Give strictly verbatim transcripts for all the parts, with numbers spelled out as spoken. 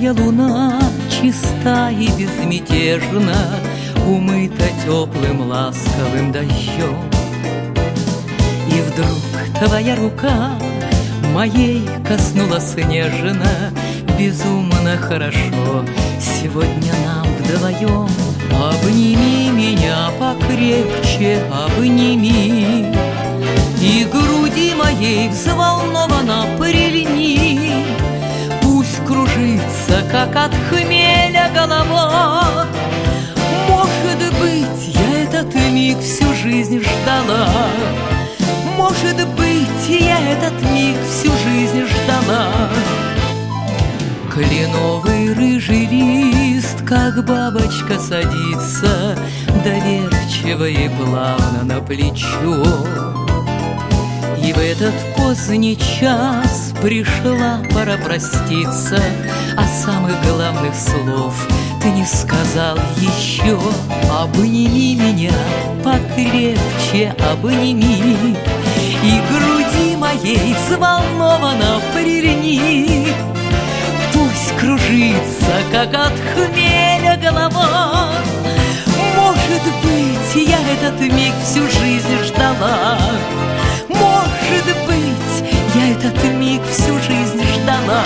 Осенняя луна чиста и безмятежна, умыта теплым ласковым дождем. И вдруг твоя рука моей коснулась нежно, безумно хорошо сегодня нам вдвоем. Обними меня покрепче, обними, и груди моей взволнованно прильни. Пусть кружится, как от хмеля голова. Может быть, я этот миг всю жизнь ждала. Может быть, я этот миг всю жизнь ждала. Кленовый рыжий лист, как бабочка, садится доверчиво и плавно на плечо. И в этот поздний час пришла пора проститься, а самых главных слов ты не сказал еще. Обними меня покрепче, обними, и груди моей взволнованно прильни. Пусть кружится, как от хмеля голова. Может быть, я этот миг всю жизнь ждала. Может быть, я этот миг всю жизнь ждала.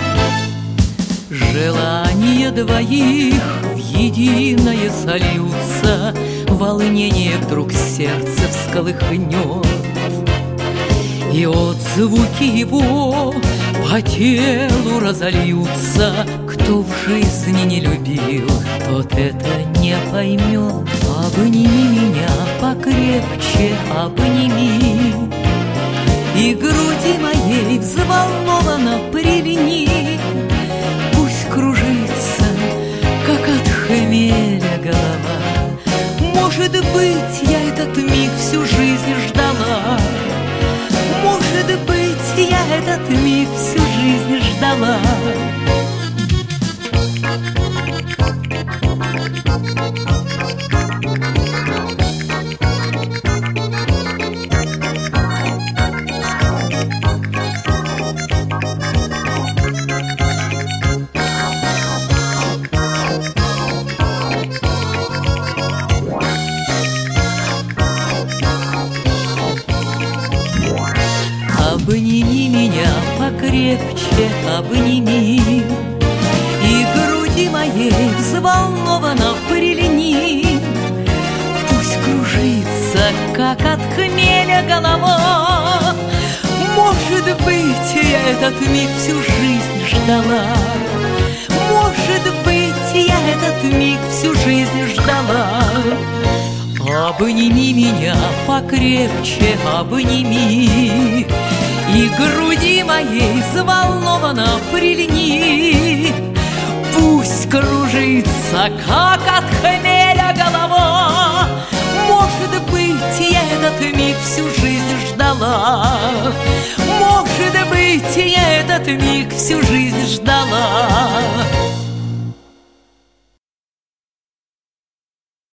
Желания двоих в единое сольются, волнение вдруг сердце всколыхнет, и отзвуки его по телу разольются. Кто в жизни не любил, тот это не поймет. Обними меня покрепче, обними, и груди моей взволнованно прильни. Пусть кружится, как от хмеля голова. Может быть, я этот миг всю жизнь ждала. Может быть, я этот миг всю жизнь ждала. Обними меня покрепче, обними, и груди моей взволнованно прильни. Пусть кружится, как от хмеля голова. Может быть, я этот миг всю жизнь ждала. Может быть, я этот миг всю жизнь ждала. Обними меня покрепче, обними, и груди моей взволнованно прильни. Пусть кружится, как от хмеля голова. Может быть, я этот миг всю жизнь ждала. Может быть, я этот миг всю жизнь ждала.